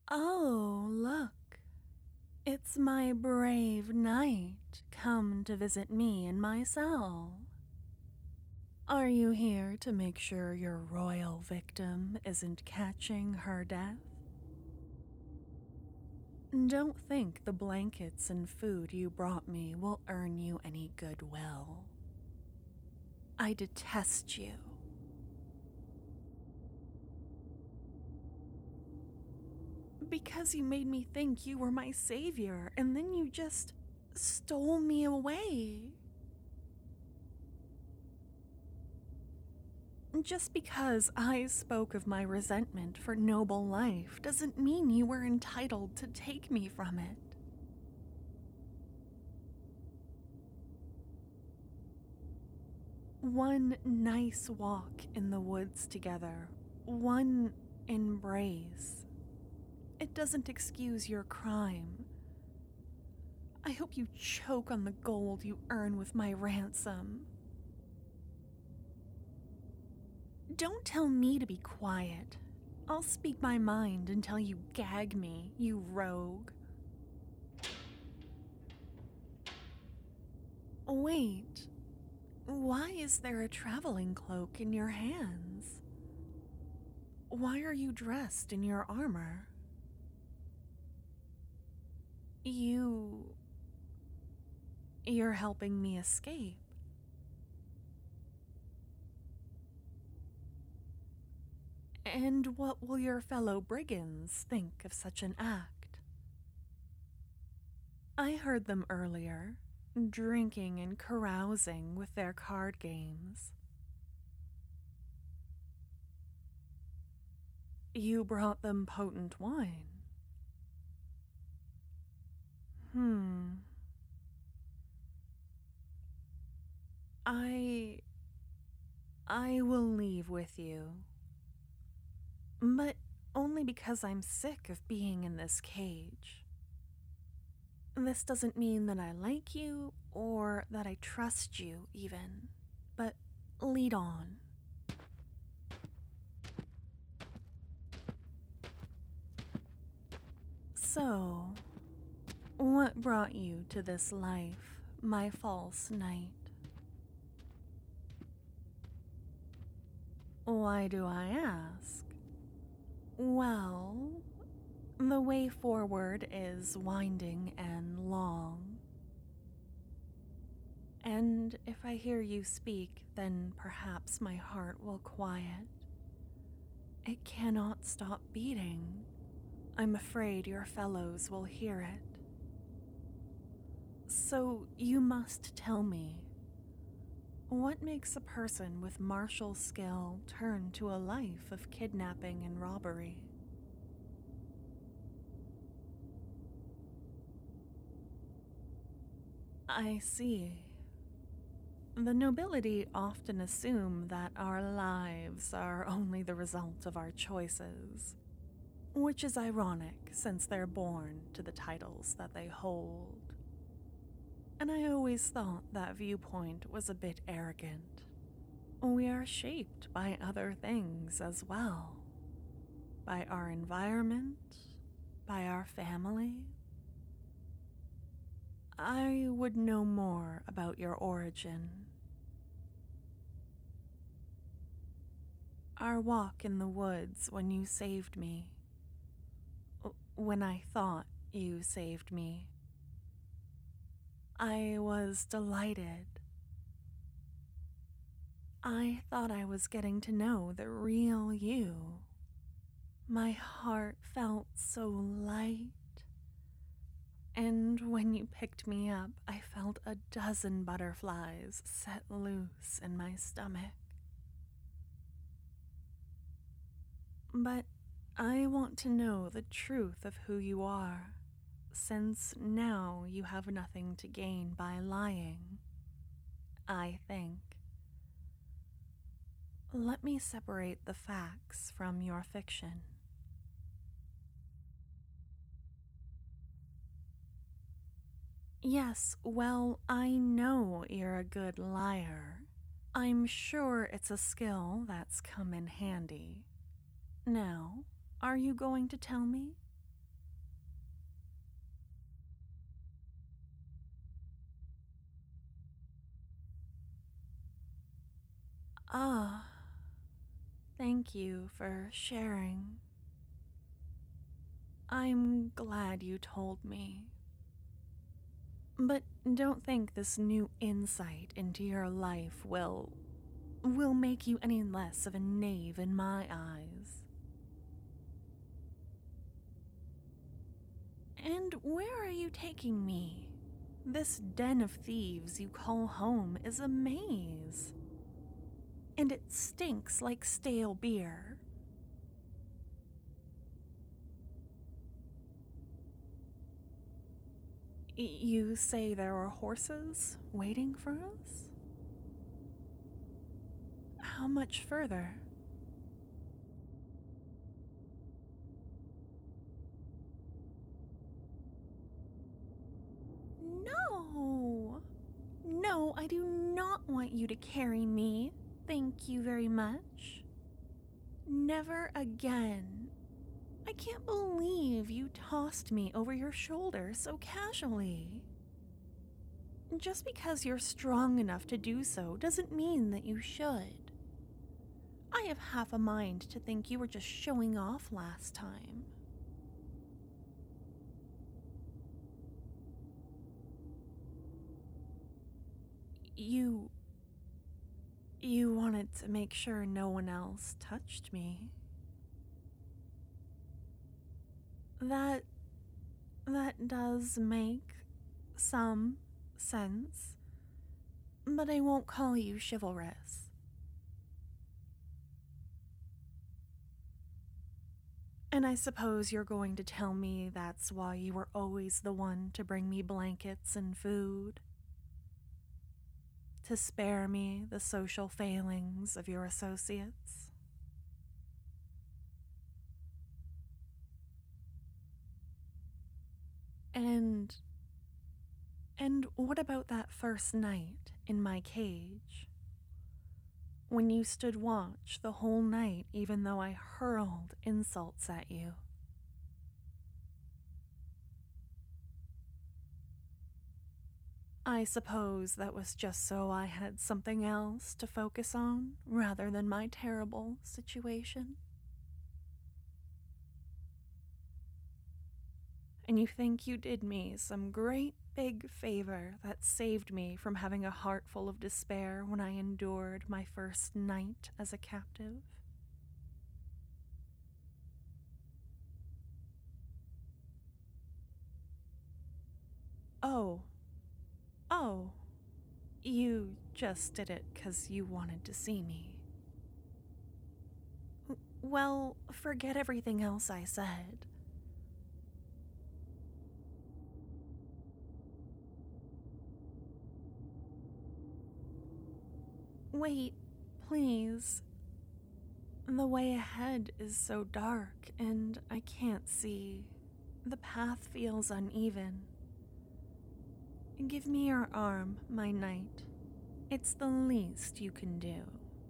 Oh, look. It's my brave knight come to visit me in my cell. Are you here to make sure your royal victim isn't catching her death? Don't think the blankets and food you brought me will earn you any goodwill. I detest you. Because you made me think you were my savior, and then you just stole me away. Just because I spoke of my resentment for noble life doesn't mean you were entitled to take me from it. One nice walk in the woods together, one embrace. It doesn't excuse your crime. I hope you choke on the gold you earn with my ransom. Don't tell me to be quiet. I'll speak my mind until you gag me, you rogue. Wait, why is there a traveling cloak in your hands? Why are you dressed in your armor? You're helping me escape. And what will your fellow brigands think of such an act? I heard them earlier, drinking and carousing with their card games. You brought them potent wine. I I will leave with you. But only because I'm sick of being in this cage. This doesn't mean that I like you or that I trust you, even. But lead on. So, what brought you to this life, my false knight? Why do I ask? Well, the way forward is winding and long. And if I hear you speak, then perhaps my heart will quiet. It cannot stop beating. I'm afraid your fellows will hear it. So you must tell me, what makes a person with martial skill turn to a life of kidnapping and robbery? I see. The nobility often assume that our lives are only the result of our choices, which is ironic since they're born to the titles that they hold. And I always thought that viewpoint was a bit arrogant. We are shaped by other things as well, by our environment, by our family. I would know more about your origin. Our walk in the woods when you saved me. When I thought you saved me. I was delighted. I thought I was getting to know the real you. My heart felt so light. And when you picked me up, I felt a dozen butterflies set loose in my stomach. But I want to know the truth of who you are, since now you have nothing to gain by lying, I think. Let me separate the facts from your fiction. Yes, well, I know you're a good liar. I'm sure it's a skill that's come in handy. Now, are you going to tell me? Ah, thank you for sharing. I'm glad you told me. But don't think this new insight into your life will make you any less of a knave in my eyes. And where are you taking me? This den of thieves you call home is a maze. And it stinks like stale beer. You say there are horses waiting for us? How much further? No! No, I do not want you to carry me. Thank you very much. Never again. I can't believe you tossed me over your shoulder so casually. Just because you're strong enough to do so doesn't mean that you should. I have half a mind to think you were just showing off last time. You wanted to make sure no one else touched me. That does make some sense, but I won't call you chivalrous. And I suppose you're going to tell me that's why you were always the one to bring me blankets and food, to spare me the social failings of your associates. And what about that first night in my cage? When you stood watch the whole night even though I hurled insults at you. I suppose that was just so I had something else to focus on rather than my terrible situation. And you think you did me some great big favor that saved me from having a heart full of despair when I endured my first night as a captive? Oh, oh, you just did it 'cause you wanted to see me. Well, forget everything else I said. Wait, please. The way ahead is so dark and I can't see. The path feels uneven. Give me your arm, my knight. It's the least you can do.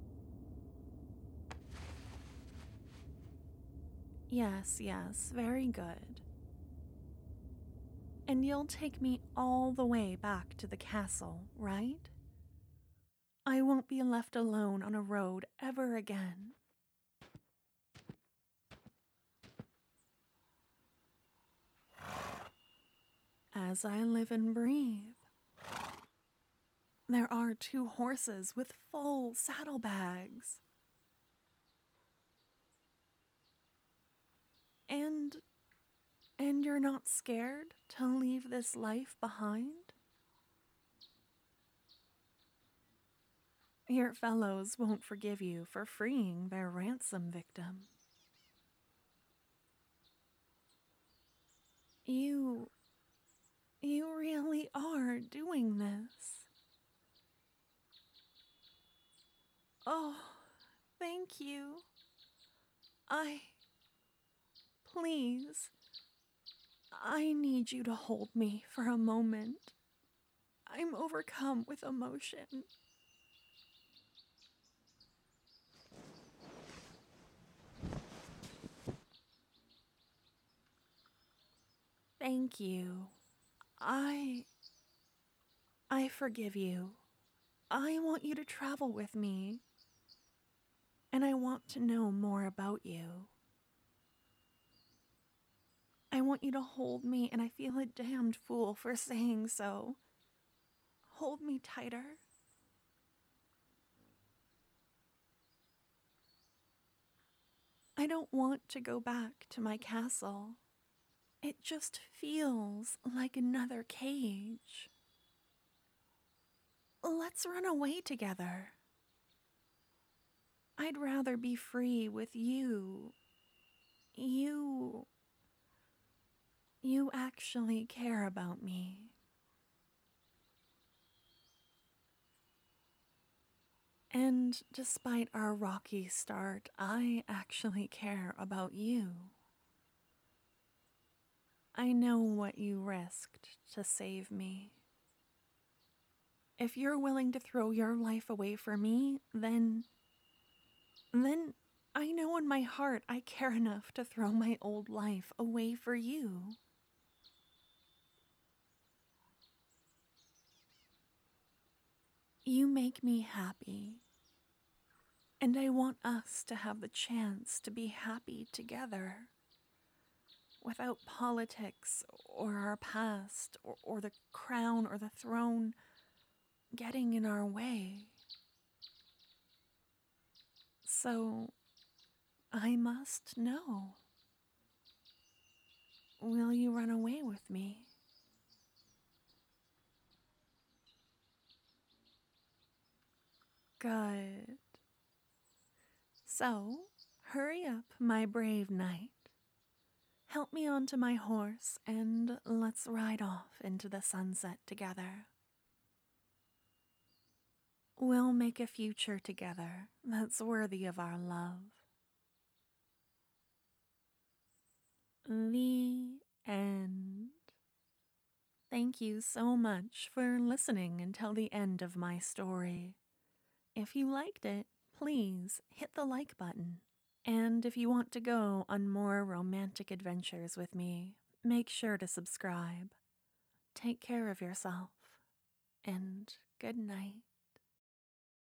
Yes, very good. And you'll take me all the way back to the castle, right? I won't be left alone on a road ever again. As I live and breathe. There are two horses with full saddlebags. And you're not scared to leave this life behind? Your fellows won't forgive you for freeing their ransom victim. You really are doing this. Oh, thank you. Please, I need you to hold me for a moment. I'm overcome with emotion. Thank you. I forgive you. I want you to travel with me. and I want to know more about you. I want you to hold me, and I feel a damned fool for saying so. Hold me tighter. I don't want to go back to my castle. It just feels like another cage. Let's run away together. I'd rather be free with you. You. You actually care about me. And despite our rocky start, I actually care about you. I know what you risked to save me. If you're willing to throw your life away for me, then I know in my heart I care enough to throw my old life away for you. You make me happy, and I want us to have the chance to be happy together, without politics or our past or the crown or the throne getting in our way. So, I must know. Will you run away with me? Good. So, hurry up, my brave knight. Help me onto my horse and let's ride off into the sunset together. We'll make a future together that's worthy of our love. The end. Thank you so much for listening until the end of my story. If you liked it, please hit the like button. And if you want to go on more romantic adventures with me, make sure to subscribe. Take care of yourself, and good night.